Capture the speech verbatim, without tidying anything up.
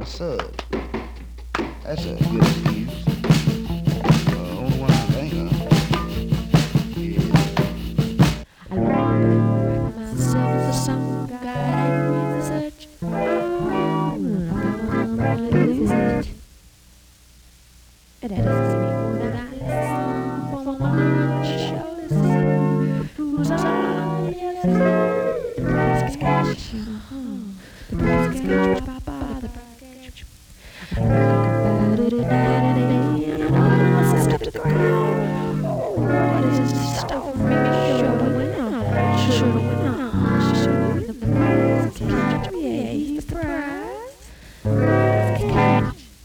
Sub. That's a good excuse. Uh, only one I think of is I write myself a song, got angry with such. Oh, I wanna lose it. It asks me what I listen for one show listen. Who's on? Yes, the price catch. The price catch.